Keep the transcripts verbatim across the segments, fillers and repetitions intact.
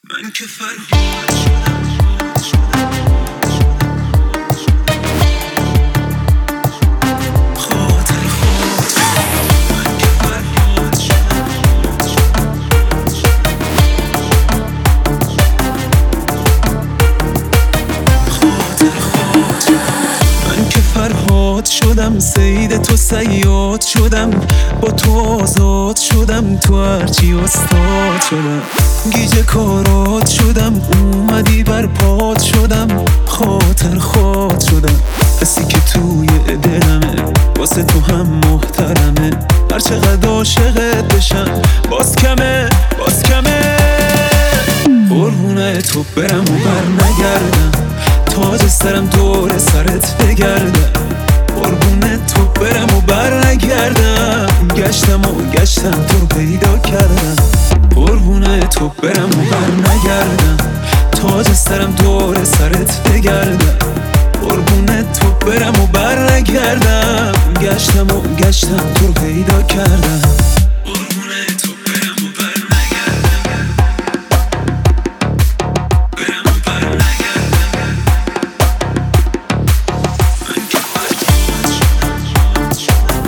من که فرهاد شدم خاطر خود من که فرهاد شدم خاطر خود من که فرهاد شدم سید تو صیاد شدم با تو آزاد شدم تو هرچی استاد شدم گیج کارات شدم اومدی بر پات شدم خاطر خود شدم کسی که توی دلمه واسه تو هم محترمه هر چقدر عاشقت بشم باز کمه باز کمه قربونه تو برم و بر نگردم تاج سرم دور سرت بگردم قربونه تو برم و بر نگردم گشتم و گشتم تو رو پیدا کردم قربونه تو برم و بر نگردم تاج سرم دور سرت بگردم قربونه تو برم و بر نگردم گشتم و گشتم تو رو پیدا کردم قربونه تو برم و بر نگردم برم و بر نگردم من که فرهاد شدم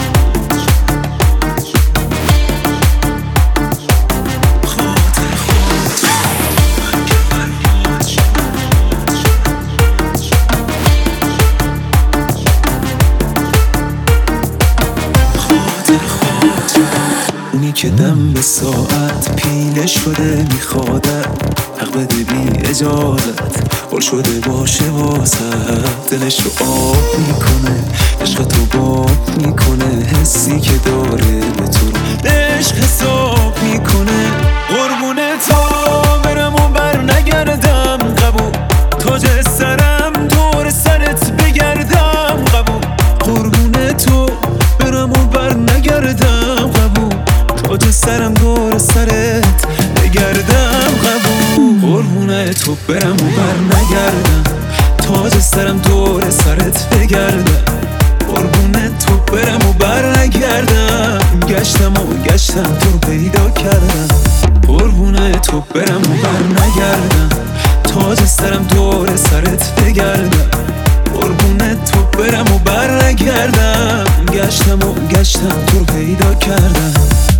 خاطر خود من که فرهاد شدم خاطر خود اونی که دم به ساعت پیله شده میخوادت حق بده بی اجازت بل شده باشه واسد دلش رو آب میکنه عشق تو باب میکنه حسی که داره به تو رو عشق حساب میکنه قربونه تو برم و بر نگردم قبول تاج سرم دور سرت بگردم قبول قربونه تو برم و بر نگردم قبول تاج سرم دور سرت بگردم قبول قربونه تو برم و بر نگردم تاج سرم دور سرت بگردم قربونه تو برم و بر نگردم گشتم و گشتم تو رو پیدا کردم قربونه تو برم و بر نگردم تاج سرم دور سرت بگردم قربونه تو برم و بر نگردم گشتم و گشتم تو رو پیدا کردم